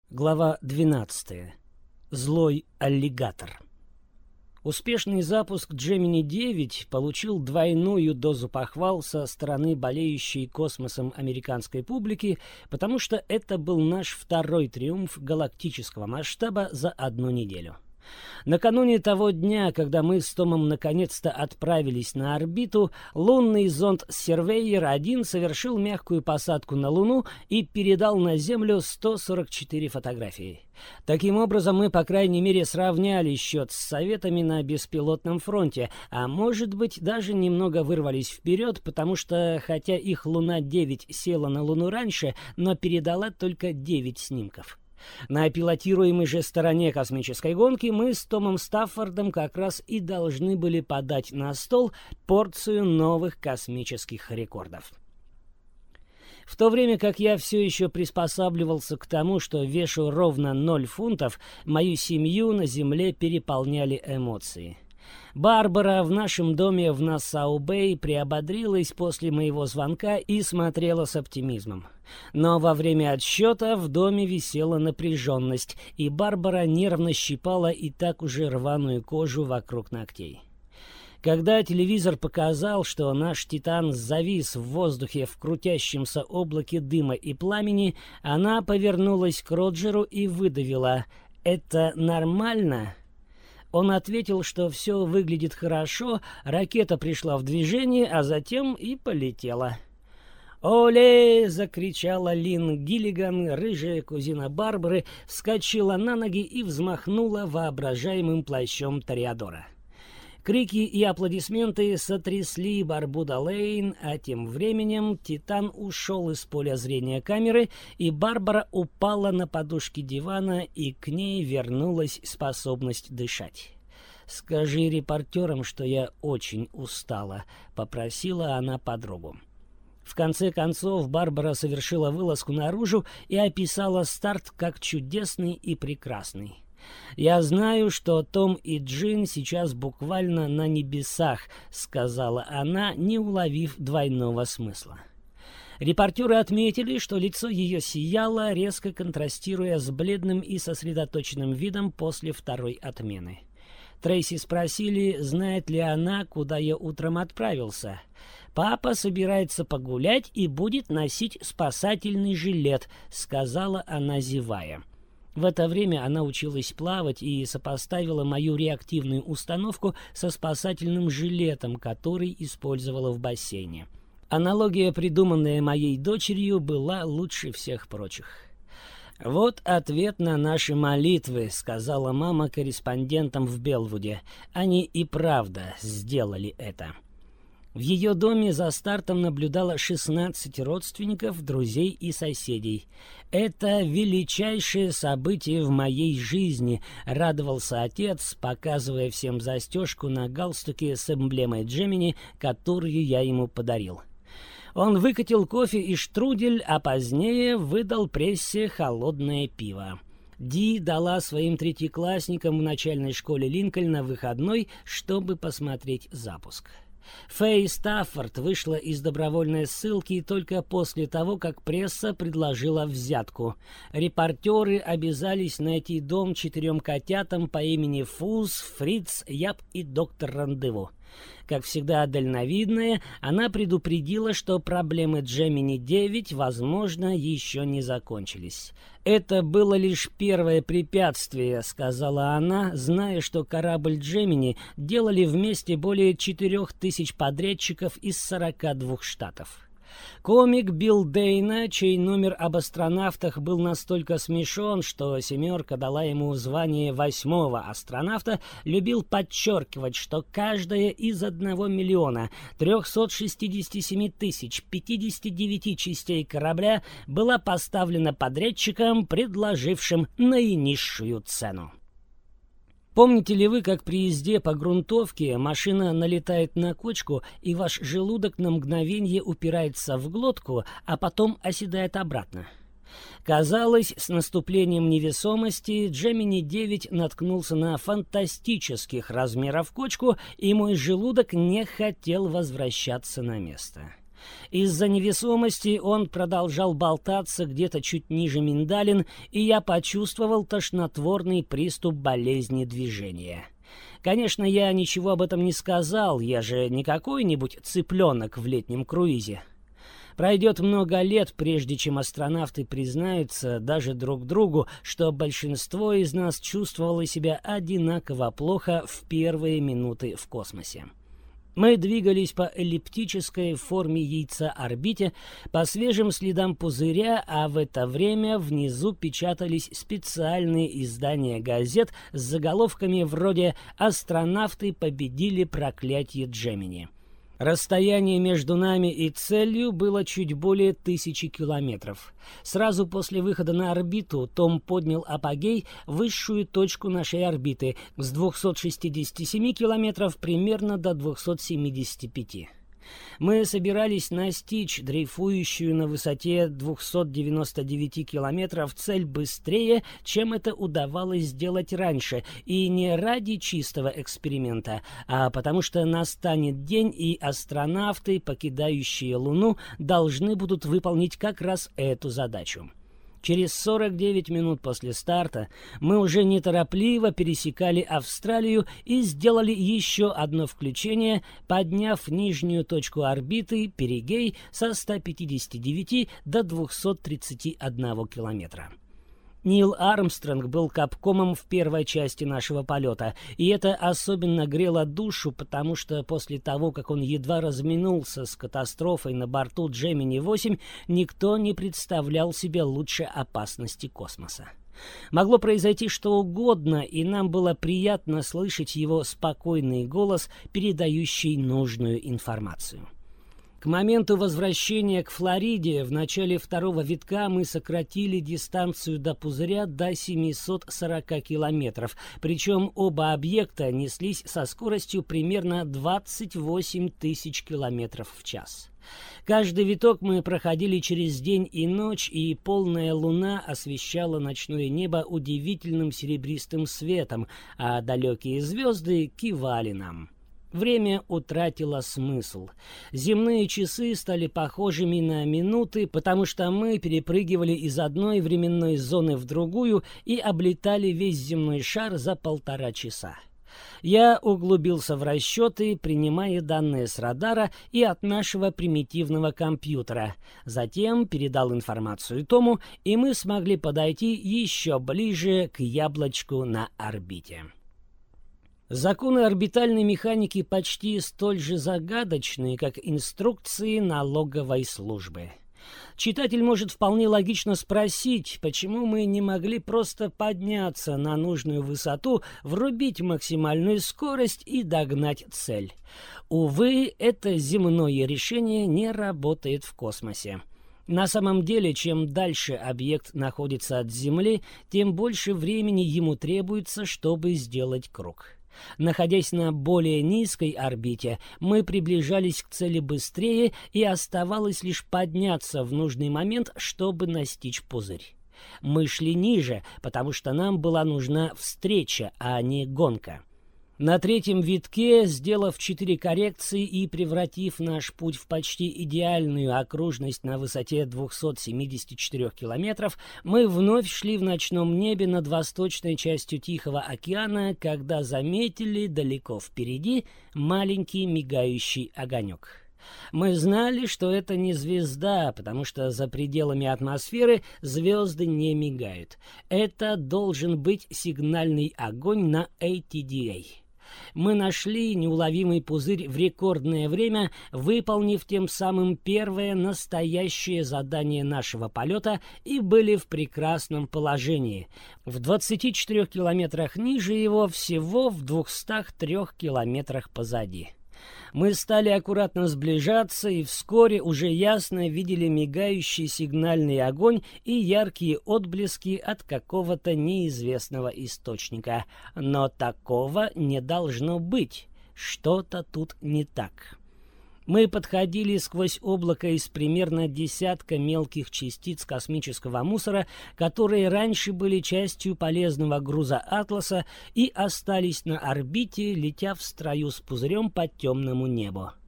Глава 12. Злой аллигатор. Успешный запуск Gemini-9 получил двойную дозу похвал со стороны болеющей космосом американской публики, потому что это был наш второй триумф галактического масштаба за одну неделю. Накануне того дня, когда мы с Томом наконец-то отправились на орбиту, лунный зонд Surveyor-1 совершил мягкую посадку на Луну и передал на Землю 144 фотографии. Таким образом, мы, по крайней мере, сравняли счет с Советами на беспилотном фронте, а может быть, даже немного вырвались вперед, потому что, хотя их Луна-9 села на Луну раньше, но передала только 9 снимков. На пилотируемой же стороне космической гонки мы с Томом Стаффордом как раз и должны были подать на стол порцию новых космических рекордов. В то время как я все еще приспосабливался к тому, что вешу ровно 0 фунтов, мою семью на Земле переполняли эмоции. Барбара в нашем доме в Нассау-Бэй приободрилась после моего звонка и смотрела с оптимизмом. Но во время отсчета в доме висела напряженность, и Барбара нервно щипала и так уже рваную кожу вокруг ногтей. Когда телевизор показал, что наш «Титан» завис в воздухе в крутящемся облаке дыма и пламени, она повернулась к Роджеру и выдавила: «Это нормально?» Он ответил, что все выглядит хорошо, ракета пришла в движение, а затем и полетела. «Оле!» — закричала Лин Гиллиган, рыжая кузина Барбары, вскочила на ноги и взмахнула воображаемым плащом Тореадора. Крики и аплодисменты сотрясли Барбуда-Лейн, а тем временем «Титан» ушел из поля зрения камеры, и Барбара упала на подушки дивана, и к ней вернулась способность дышать. «Скажи репортерам, что я очень устала», — попросила она подругу. В конце концов Барбара совершила вылазку наружу и описала старт как чудесный и прекрасный. «Я знаю, что Том и Джин сейчас буквально на небесах», — сказала она, не уловив двойного смысла. Репортеры отметили, что лицо ее сияло, резко контрастируя с бледным и сосредоточенным видом после второй отмены. Трейси спросили, знает ли она, куда я утром отправился. «Папа собирается погулять и будет носить спасательный жилет», — сказала она, зевая. В это время она училась плавать и сопоставила мою реактивную установку со спасательным жилетом, который использовала в бассейне. Аналогия, придуманная моей дочерью, была лучше всех прочих. «Вот ответ на наши молитвы», — сказала мама корреспондентам в Белвуде. «Они и правда сделали это». В ее доме за стартом наблюдало 16 родственников, друзей и соседей. «Это величайшее событие в моей жизни», — радовался отец, показывая всем застежку на галстуке с эмблемой Gemini, которую я ему подарил. Он выкатил кофе и штрудель, а позднее выдал прессе холодное пиво. Ди дала своим третьеклассникам в начальной школе Линкольна выходной, чтобы посмотреть запуск. Фэй Стаффорд вышла из добровольной ссылки только после того, как пресса предложила взятку. Репортеры обязались найти дом 4 котятам по имени Фуз, Фриц, Яб и доктор Рандеву. Как всегда дальновидная, она предупредила, что проблемы Gemini-9, возможно, еще не закончились. «Это было лишь первое препятствие», — сказала она, зная, что корабль Gemini делали вместе более 4000 подрядчиков из 42 штатов. Комик Билл Дейна, чей номер об астронавтах был настолько смешон, что «семерка» дала ему звание 8-го астронавта, любил подчеркивать, что каждая из 1 миллиона 367 тысяч 59 частей корабля была поставлена подрядчиком, предложившим наинизшую цену. Помните ли вы, как при езде по грунтовке машина налетает на кочку, и ваш желудок на мгновение упирается в глотку, а потом оседает обратно? Казалось, с наступлением невесомости Gemini-9 наткнулся на фантастических размеров кочку, и мой желудок не хотел возвращаться на место. Из-за невесомости он продолжал болтаться где-то чуть ниже миндалин, и я почувствовал тошнотворный приступ болезни движения. Конечно, я ничего об этом не сказал, я же не какой-нибудь цыпленок в летнем круизе. Пройдет много лет, прежде чем астронавты признаются даже друг другу, что большинство из нас чувствовало себя одинаково плохо в первые минуты в космосе. Мы двигались по эллиптической в форме яйца орбите, по свежим следам пузыря, а в это время внизу печатались специальные издания газет с заголовками вроде «Астронавты победили проклятие Джемини». Расстояние между нами и целью было чуть более 1000 километров. Сразу после выхода на орбиту Том поднял апогей, высшую точку нашей орбиты, с 267 километров примерно до 275. Мы собирались настичь дрейфующую на высоте 299 километров цель быстрее, чем это удавалось сделать раньше, и не ради чистого эксперимента, а потому что настанет день, и астронавты, покидающие Луну, должны будут выполнить как раз эту задачу. Через 49 минут после старта мы уже неторопливо пересекали Австралию и сделали еще одно включение, подняв нижнюю точку орбиты перигей со 159 до 231 километра. Нил Армстронг был капкомом в первой части нашего полета, и это особенно грело душу, потому что после того, как он едва разминулся с катастрофой на борту Джемини-8, никто не представлял себе лучше опасности космоса. Могло произойти что угодно, и нам было приятно слышать его спокойный голос, передающий нужную информацию. К моменту возвращения к Флориде в начале второго витка мы сократили дистанцию до пузыря до 740 километров, причем оба объекта неслись со скоростью примерно 28 тысяч километров в час. Каждый виток мы проходили через день и ночь, и полная луна освещала ночное небо удивительным серебристым светом, а далекие звезды кивали нам. Время утратило смысл. Земные часы стали похожими на минуты, потому что мы перепрыгивали из одной временной зоны в другую и облетали весь земной шар за 1,5 часа. Я углубился в расчеты, принимая данные с радара и от нашего примитивного компьютера. Затем передал информацию Тому, и мы смогли подойти еще ближе к яблочку на орбите. Законы орбитальной механики почти столь же загадочны, как инструкции налоговой службы. Читатель может вполне логично спросить, почему мы не могли просто подняться на нужную высоту, врубить максимальную скорость и догнать цель. Увы, это земное решение не работает в космосе. На самом деле, чем дальше объект находится от Земли, тем больше времени ему требуется, чтобы сделать круг. Находясь на более низкой орбите, мы приближались к цели быстрее, и оставалось лишь подняться в нужный момент, чтобы настичь пузырь. Мы шли ниже, потому что нам была нужна встреча, а не гонка. На третьем витке, сделав 4 коррекции и превратив наш путь в почти идеальную окружность на высоте 274 километров, мы вновь шли в ночном небе над восточной частью Тихого океана, когда заметили далеко впереди маленький мигающий огонек. Мы знали, что это не звезда, потому что за пределами атмосферы звезды не мигают. Это должен быть сигнальный огонь на ATDA. Мы нашли неуловимый пузырь в рекордное время, выполнив тем самым первое настоящее задание нашего полета, и были в прекрасном положении. В 24 километрах ниже его, всего в 203 километрах позади. Мы стали аккуратно сближаться и вскоре уже ясно видели мигающий сигнальный огонь и яркие отблески от какого-то неизвестного источника. Но такого не должно быть. Что-то тут не так. Мы подходили сквозь облако из примерно десятка мелких частиц космического мусора, которые раньше были частью полезного груза «Атласа» и остались на орбите, летя в строю с пузырем по темному небу.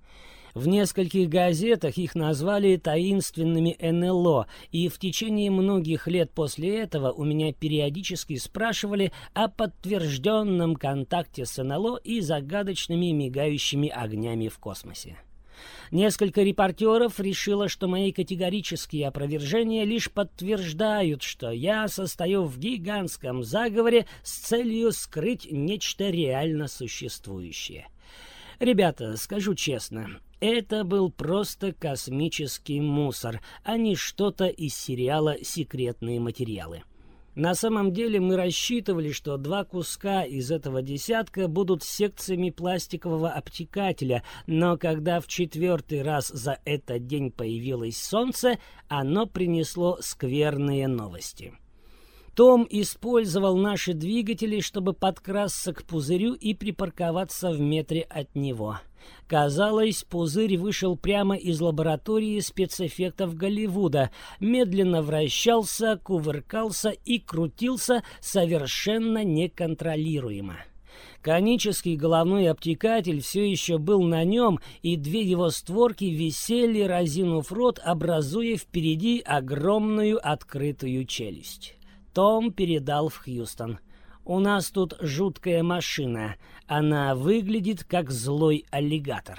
В нескольких газетах их назвали таинственными НЛО, и в течение многих лет после этого у меня периодически спрашивали о подтвержденном контакте с НЛО и загадочными мигающими огнями в космосе. Несколько репортеров решило, что мои категорические опровержения лишь подтверждают, что я состою в гигантском заговоре с целью скрыть нечто реально существующее. Ребята, скажу честно, это был просто космический мусор, а не что-то из сериала «Секретные материалы». На самом деле мы рассчитывали, что 2 куска из этого десятка будут секциями пластикового обтекателя, но когда в 4-й раз за этот день появилось солнце, оно принесло скверные новости. Том использовал наши двигатели, чтобы подкрасться к пузырю и припарковаться в метре от него. Казалось, пузырь вышел прямо из лаборатории спецэффектов Голливуда, медленно вращался, кувыркался и крутился совершенно неконтролируемо. Конический головной обтекатель все еще был на нем, и 2 его створки висели, разинув рот, образуя впереди огромную открытую челюсть. Том передал в Хьюстон: «У нас тут жуткая машина. Она выглядит как злой аллигатор».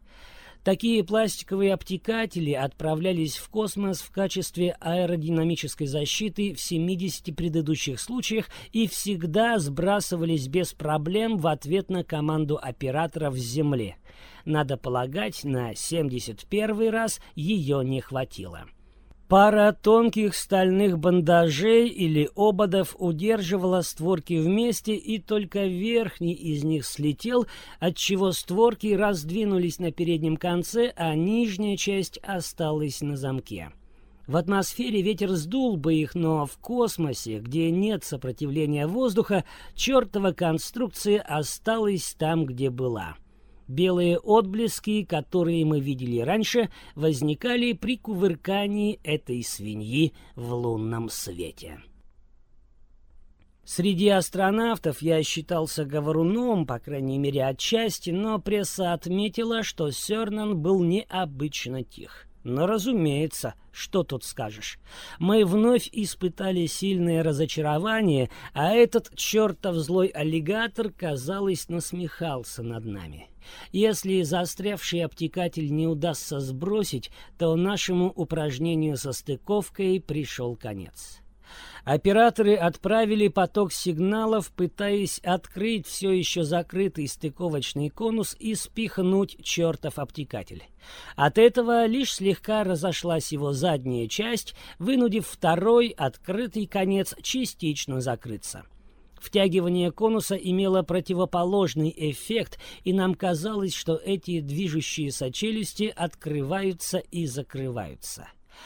Такие пластиковые обтекатели отправлялись в космос в качестве аэродинамической защиты в 70 предыдущих случаях и всегда сбрасывались без проблем в ответ на команду операторов с Земли. Надо полагать, на 71-й раз ее не хватило. Пара тонких стальных бандажей или ободов удерживала створки вместе, и только верхний из них слетел, отчего створки раздвинулись на переднем конце, а нижняя часть осталась на замке. В атмосфере ветер сдул бы их, но в космосе, где нет сопротивления воздуха, чертова конструкция осталась там, где была. Белые отблески, которые мы видели раньше, возникали при кувыркании этой свиньи в лунном свете. Среди астронавтов я считался говоруном, по крайней мере отчасти, но пресса отметила, что Сёрнан был необычно тих. Но, разумеется, что тут скажешь. Мы вновь испытали сильное разочарование, а этот чертов злой аллигатор, казалось, насмехался над нами. Если застрявший обтекатель не удастся сбросить, то нашему упражнению со стыковкой пришел конец. Операторы отправили поток сигналов, пытаясь открыть все еще закрытый стыковочный конус и спихнуть чертов обтекатель. От этого лишь слегка разошлась его задняя часть, вынудив второй, открытый конец частично закрыться. Втягивание конуса имело противоположный эффект, и нам казалось, что эти движущиеся челюсти открываются и закрываются.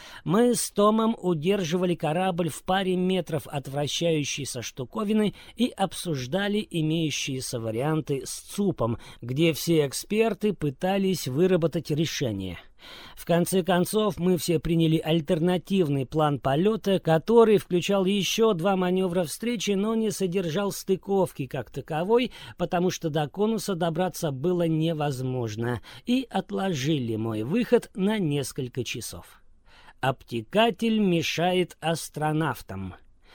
Мы с Томом удерживали корабль в паре метров от вращающейся штуковины и обсуждали имеющиеся варианты с ЦУПом, где все эксперты пытались выработать решение. В конце концов, мы все приняли альтернативный план полета, который включал еще 2 маневра встречи, но не содержал стыковки как таковой, потому что до конуса добраться было невозможно, и отложили мой выход на несколько часов. «Обтекатель мешает астронавтам».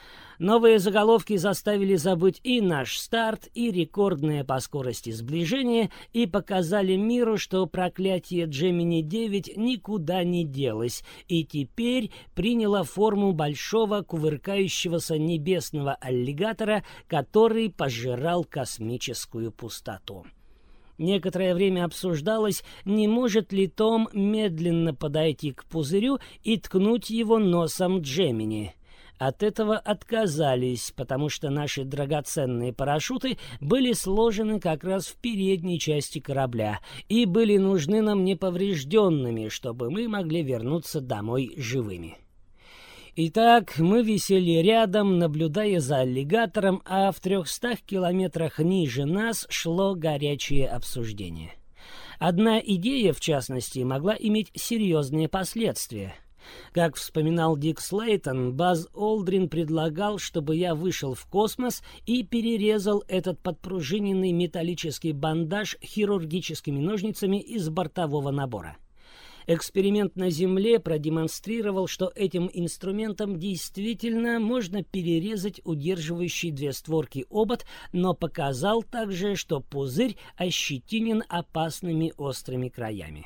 Новые заголовки заставили забыть и наш старт, и рекордное по скорости сближение, и показали миру, что проклятие Gemini-9 никуда не делось, и теперь приняло форму большого кувыркающегося небесного аллигатора, который пожирал космическую пустоту. Некоторое время обсуждалось, не может ли Том медленно подойти к пузырю и ткнуть его носом Джемини. От этого отказались, потому что наши драгоценные парашюты были сложены как раз в передней части корабля и были нужны нам неповрежденными, чтобы мы могли вернуться домой живыми. Итак, мы висели рядом, наблюдая за аллигатором, а в 300 километрах ниже нас шло горячее обсуждение. Одна идея, в частности, могла иметь серьезные последствия. Как вспоминал Дик Слейтон, Базз Олдрин предлагал, чтобы я вышел в космос и перерезал этот подпружиненный металлический бандаж хирургическими ножницами из бортового набора. Эксперимент на Земле продемонстрировал, что этим инструментом действительно можно перерезать удерживающий две створки обод, но показал также, что пузырь ощетинен опасными острыми краями.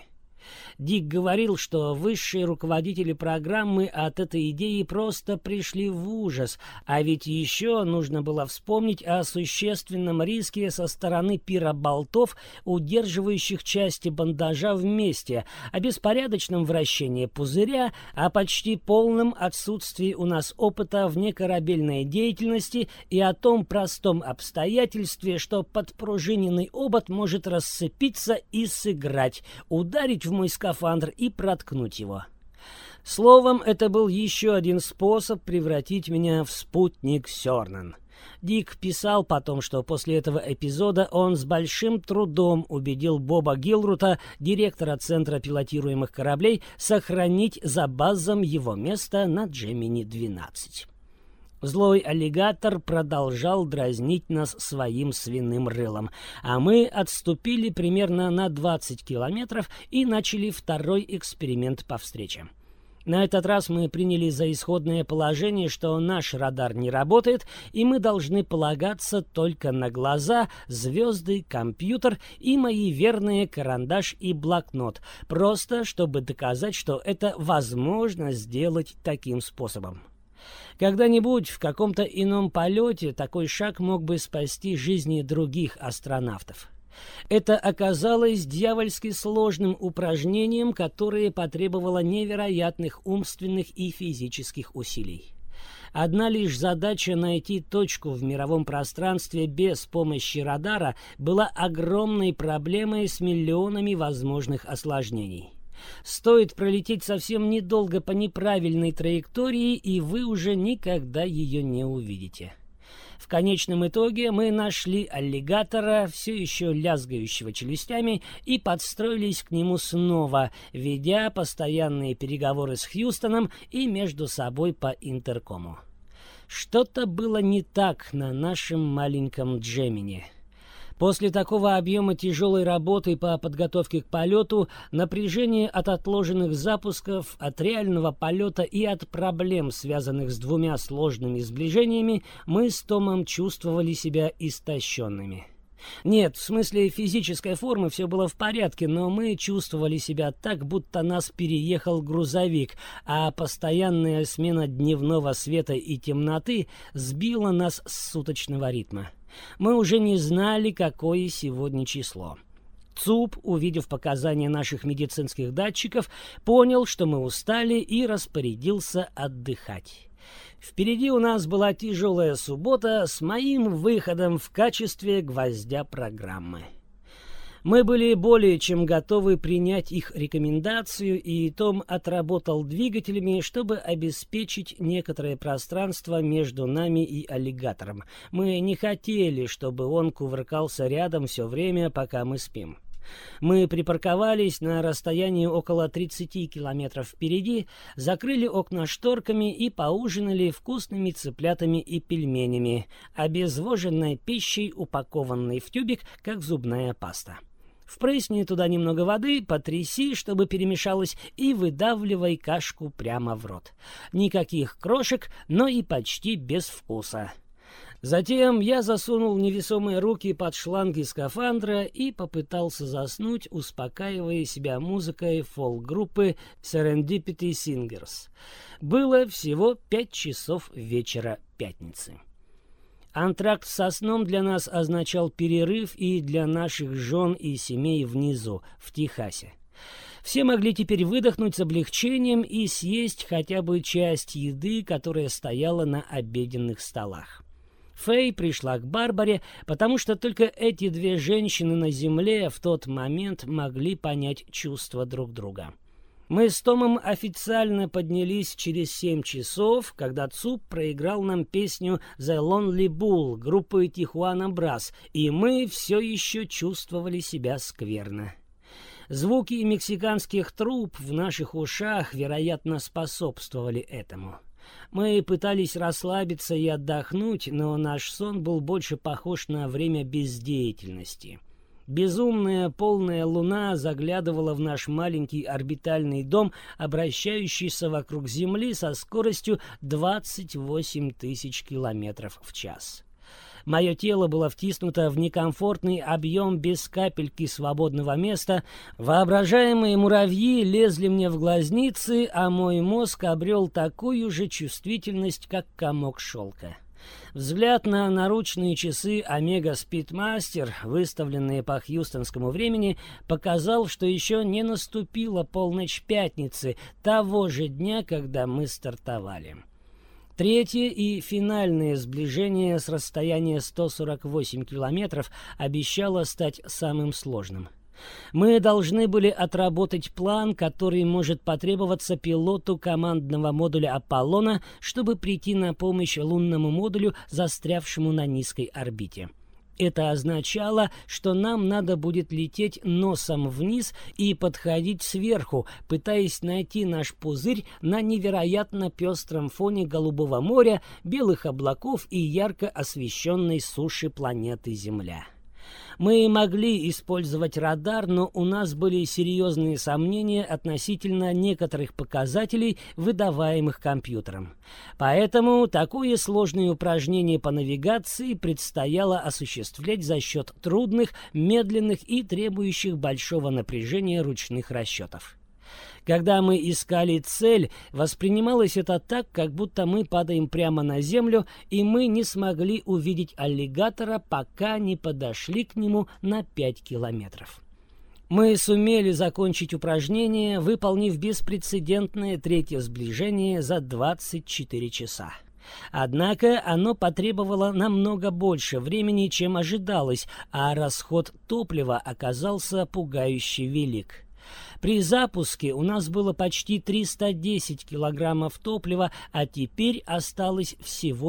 Дик говорил, что высшие руководители программы от этой идеи просто пришли в ужас, а ведь еще нужно было вспомнить о существенном риске со стороны пироболтов, удерживающих части бандажа вместе, о беспорядочном вращении пузыря, о почти полном отсутствии у нас опыта вне корабельной деятельности и о том простом обстоятельстве, что подпружиненный обод может рассыпиться и сыграть, ударить в мой скафандр и проткнуть его. Словом, это был еще один способ превратить меня в спутник Сёрнан. Дик писал потом, что после этого эпизода он с большим трудом убедил Боба Гилрута, директора Центра пилотируемых кораблей, сохранить за Баззом его место на Джемини-12. Злой аллигатор продолжал дразнить нас своим свиным рылом, а мы отступили примерно на 20 километров и начали второй эксперимент по встрече. На этот раз мы приняли за исходное положение, что наш радар не работает, и мы должны полагаться только на глаза, звезды, компьютер и мои верные карандаш и блокнот, просто чтобы доказать, что это возможно сделать таким способом. Когда-нибудь в каком-то ином полете такой шаг мог бы спасти жизни других астронавтов. Это оказалось дьявольски сложным упражнением, которое потребовало невероятных умственных и физических усилий. Одна лишь задача найти точку в мировом пространстве без помощи радара была огромной проблемой с миллионами возможных осложнений. Стоит пролететь совсем недолго по неправильной траектории, и вы уже никогда ее не увидите. В конечном итоге мы нашли аллигатора, все еще лязгающего челюстями, и подстроились к нему снова, ведя постоянные переговоры с Хьюстоном и между собой по интеркому. Что-то было не так на нашем маленьком Джемини. После такого объема тяжелой работы по подготовке к полету, напряжение от отложенных запусков, от реального полета и от проблем, связанных с двумя сложными сближениями, мы с Томом чувствовали себя истощенными. Нет, в смысле физической формы все было в порядке, но мы чувствовали себя так, будто нас переехал грузовик, а постоянная смена дневного света и темноты сбила нас с суточного ритма. Мы уже не знали, какое сегодня число. ЦУП, увидев показания наших медицинских датчиков, понял, что мы устали, и распорядился отдыхать. Впереди у нас была тяжелая суббота с моим выходом в качестве гвоздя программы. Мы были более чем готовы принять их рекомендацию, и Том отработал двигателями, чтобы обеспечить некоторое пространство между нами и аллигатором. Мы не хотели, чтобы он кувыркался рядом все время, пока мы спим. Мы припарковались на расстоянии около 30 километров впереди, закрыли окна шторками и поужинали вкусными цыплятами и пельменями, обезвоженной пищей, упакованной в тюбик, как зубная паста. Впрысни туда немного воды, потряси, чтобы перемешалось, и выдавливай кашку прямо в рот. Никаких крошек, но и почти без вкуса. Затем я засунул невесомые руки под шланги скафандра и попытался заснуть, успокаивая себя музыкой фолк-группы Serendipity Singers. Было всего 5 часов вечера пятницы. Антракт со сном для нас означал перерыв и для наших жен и семей внизу, в Техасе. Все могли теперь выдохнуть с облегчением и съесть хотя бы часть еды, которая стояла на обеденных столах. Фэй пришла к Барбаре, потому что только эти две женщины на земле в тот момент могли понять чувства друг друга. Мы с Томом официально поднялись через 7 часов, когда ЦУП проиграл нам песню «The Lonely Bull» группы Tijuana Brass, и мы все еще чувствовали себя скверно. Звуки мексиканских труб в наших ушах, вероятно, способствовали этому. Мы пытались расслабиться и отдохнуть, но наш сон был больше похож на время бездеятельности. Безумная полная луна заглядывала в наш маленький орбитальный дом, обращающийся вокруг Земли со скоростью 28 тысяч километров в час. Мое тело было втиснуто в некомфортный объем без капельки свободного места, воображаемые муравьи лезли мне в глазницы, а мой мозг обрел такую же чувствительность, как комок шелка. Взгляд на наручные часы Omega Speedmaster, выставленные по хьюстонскому времени, показал, что еще не наступила полночь пятницы, того же дня, когда мы стартовали. Третье и финальное сближение с расстояния 148 километров обещало стать самым сложным. Мы должны были отработать план, который может потребоваться пилоту командного модуля «Аполлона», чтобы прийти на помощь лунному модулю, застрявшему на низкой орбите. Это означало, что нам надо будет лететь носом вниз и подходить сверху, пытаясь найти наш пузырь на невероятно пестром фоне голубого моря, белых облаков и ярко освещенной суши планеты Земля. Мы могли использовать радар, но у нас были серьезные сомнения относительно некоторых показателей, выдаваемых компьютером. Поэтому такое сложное упражнение по навигации предстояло осуществлять за счет трудных, медленных и требующих большого напряжения ручных расчетов. Когда мы искали цель, воспринималось это так, как будто мы падаем прямо на землю, и мы не смогли увидеть аллигатора, пока не подошли к нему на 5 километров. Мы сумели закончить упражнение, выполнив беспрецедентное третье сближение за 24 часа. Однако оно потребовало намного больше времени, чем ожидалось, а расход топлива оказался пугающе велик. При запуске у нас было почти 310 килограммов топлива, а теперь осталось всего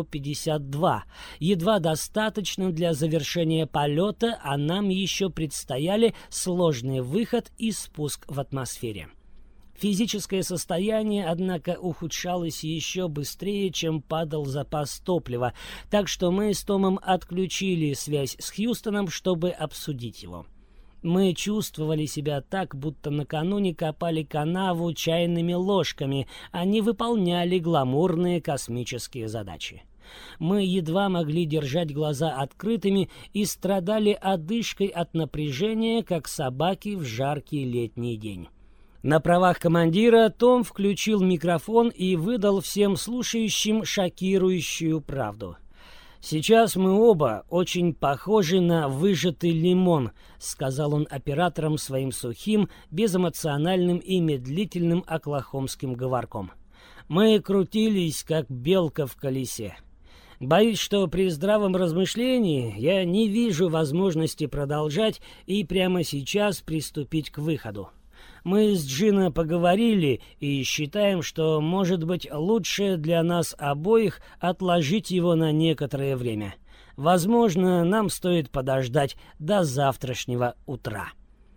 52. Едва достаточно для завершения полета, а нам еще предстояли сложный выход и спуск в атмосфере. Физическое состояние, однако, ухудшалось еще быстрее, чем падал запас топлива, так что мы с Томом отключили связь с Хьюстоном, чтобы обсудить его. Мы чувствовали себя так, будто накануне копали канаву чайными ложками, а не выполняли гламурные космические задачи. Мы едва могли держать глаза открытыми и страдали одышкой от напряжения, как собаки в жаркий летний день. На правах командира Том включил микрофон и выдал всем слушающим шокирующую правду. «Сейчас мы оба очень похожи на выжатый лимон», — сказал он операторам своим сухим, безэмоциональным и медлительным оклахомским говорком. «Мы крутились, как белка в колесе. Боюсь, что при здравом размышлении я не вижу возможности продолжать и прямо сейчас приступить к выходу. Мы с Джино поговорили и считаем, что, может быть, лучше для нас обоих отложить его на некоторое время. Возможно, нам стоит подождать до завтрашнего утра».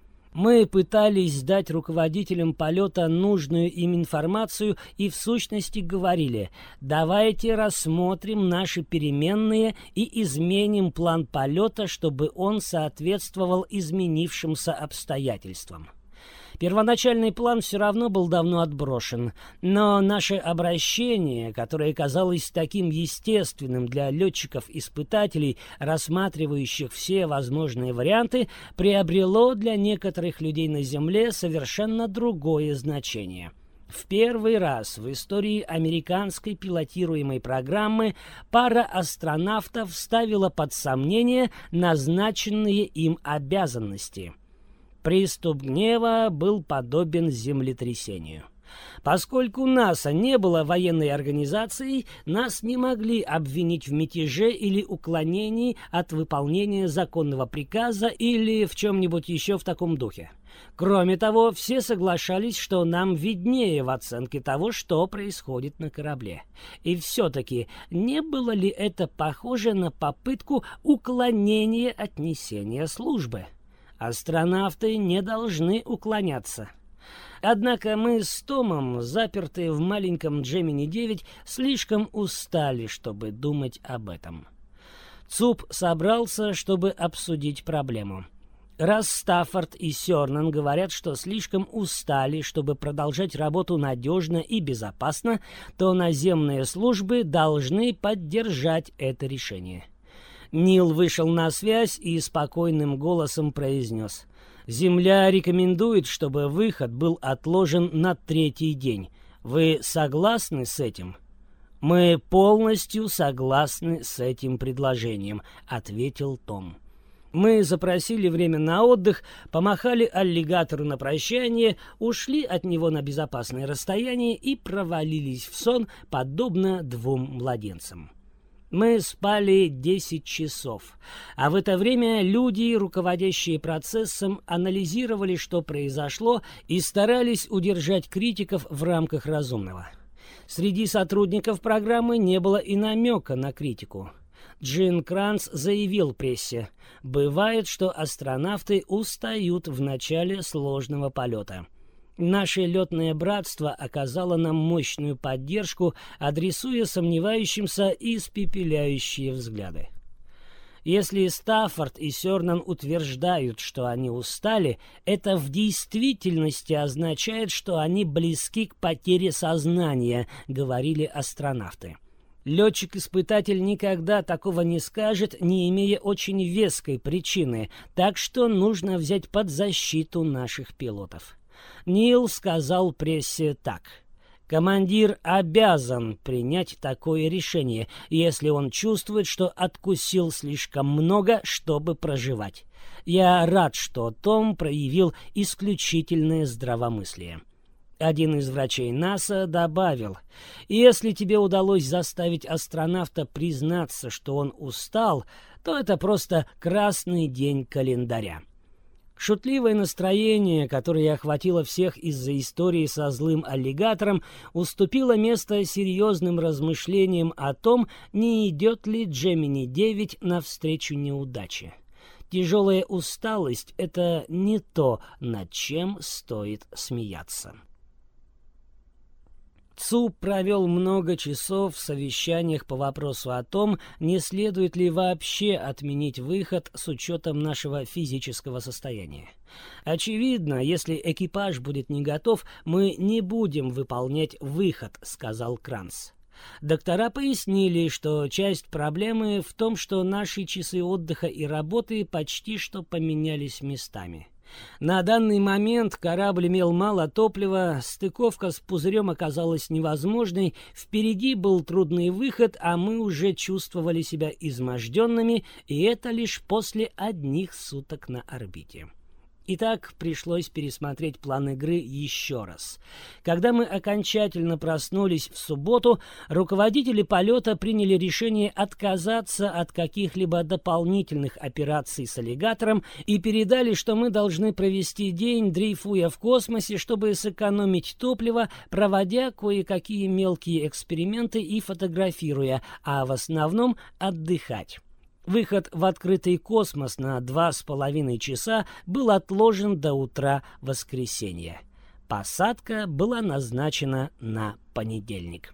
Мы пытались дать руководителям полета нужную им информацию и в сущности говорили: давайте рассмотрим наши переменные и изменим план полета, чтобы он соответствовал изменившимся обстоятельствам. Первоначальный план все равно был давно отброшен, но наше обращение, которое казалось таким естественным для летчиков-испытателей, рассматривающих все возможные варианты, приобрело для некоторых людей на Земле совершенно другое значение. В первый раз в истории американской пилотируемой программы пара астронавтов ставила под сомнение назначенные им обязанности. Приступ гнева был подобен землетрясению. Поскольку НАСА не было военной организацией, нас не могли обвинить в мятеже или уклонении от выполнения законного приказа или в чем-нибудь еще в таком духе. Кроме того, все соглашались, что нам виднее в оценке того, что происходит на корабле. И все-таки не было ли это похоже на попытку уклонения от несения службы? Астронавты не должны уклоняться. Однако мы с Томом, запертые в маленьком Джемини-9, слишком устали, чтобы думать об этом. ЦУП собрался, чтобы обсудить проблему. Раз Стаффорд и Сёрнан говорят, что слишком устали, чтобы продолжать работу надежно и безопасно, то наземные службы должны поддержать это решение. Нил вышел на связь и спокойным голосом произнес: «Земля рекомендует, чтобы выход был отложен на 3-й день. Вы согласны с этим?» «Мы полностью согласны с этим предложением», — ответил Том. Мы запросили время на отдых, помахали аллигатору на прощание, ушли от него на безопасное расстояние и провалились в сон, подобно 2 младенцам. Мы спали 10 часов, а в это время люди, руководящие процессом, анализировали, что произошло, и старались удержать критиков в рамках разумного. Среди сотрудников программы не было и намека на критику. Джин Кранц заявил прессе: «Бывает, что астронавты устают в начале сложного полета. Наше летное братство оказало нам мощную поддержку, адресуя сомневающимся испепеляющие взгляды». Если Стаффорд и Сёрнан утверждают, что они устали, это в действительности означает, что они близки к потере сознания, говорили астронавты. Летчик-испытатель никогда такого не скажет, не имея очень веской причины, так что нужно взять под защиту наших пилотов. Нил сказал прессе так: «Командир обязан принять такое решение, если он чувствует, что откусил слишком много, чтобы проживать. Я рад, что Том проявил исключительное здравомыслие». Один из врачей НАСА добавил: «Если тебе удалось заставить астронавта признаться, что он устал, то это просто красный день календаря». Шутливое настроение, которое охватило всех из-за истории со злым аллигатором, уступило место серьезным размышлениям о том, не идет ли Джемини-9 навстречу неудаче. Тяжелая усталость — это не то, над чем стоит смеяться. ЦУП провел много часов в совещаниях по вопросу о том, не следует ли вообще отменить выход с учетом нашего физического состояния. «Очевидно, если экипаж будет не готов, мы не будем выполнять выход», — сказал Кранц. Доктора пояснили, что часть проблемы в том, что наши часы отдыха и работы почти что поменялись местами. На данный момент корабль имел мало топлива, стыковка с пузырем оказалась невозможной, впереди был трудный выход, а мы уже чувствовали себя изможденными, и это лишь после 1 суток на орбите. Итак, пришлось пересмотреть план игры еще раз. Когда мы окончательно проснулись в субботу, руководители полета приняли решение отказаться от каких-либо дополнительных операций с аллигатором и передали, что мы должны провести день, дрейфуя в космосе, чтобы сэкономить топливо, проводя кое-какие мелкие эксперименты и фотографируя, а в основном отдыхать. Выход в открытый космос на 2,5 часа был отложен до утра воскресенья. Посадка была назначена на понедельник.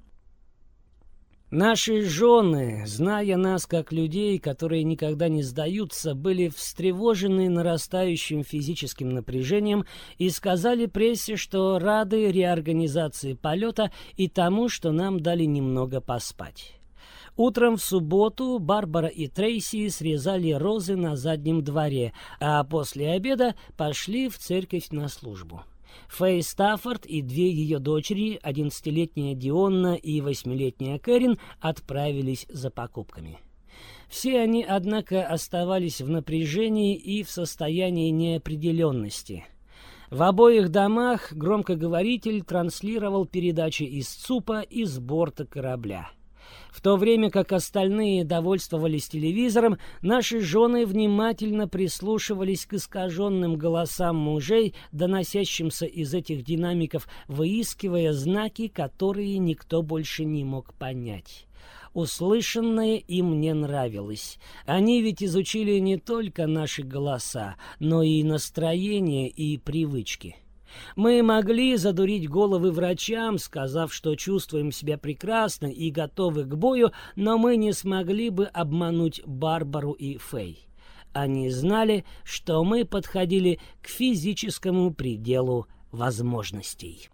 Наши жены, зная нас как людей, которые никогда не сдаются, были встревожены нарастающим физическим напряжением и сказали прессе, что рады реорганизации полета и тому, что нам дали немного поспать. Утром в субботу Барбара и Трейси срезали розы на заднем дворе, а после обеда пошли в церковь на службу. Фэй Стаффорд и 2 ее дочери, 11-летняя Дионна и 8-летняя Кэрин, отправились за покупками. Все они, однако, оставались в напряжении и в состоянии неопределенности. В обоих домах громкоговоритель транслировал передачи из ЦУПа и с борта корабля. В то время как остальные довольствовались телевизором, наши жены внимательно прислушивались к искаженным голосам мужей, доносящимся из этих динамиков, выискивая знаки, которые никто больше не мог понять. Услышанное им не нравилось. Они ведь изучили не только наши голоса, но и настроение и привычки. Мы могли задурить головы врачам, сказав, что чувствуем себя прекрасно и готовы к бою, но мы не смогли бы обмануть Барбару и Фэй. Они знали, что мы подходили к физическому пределу возможностей.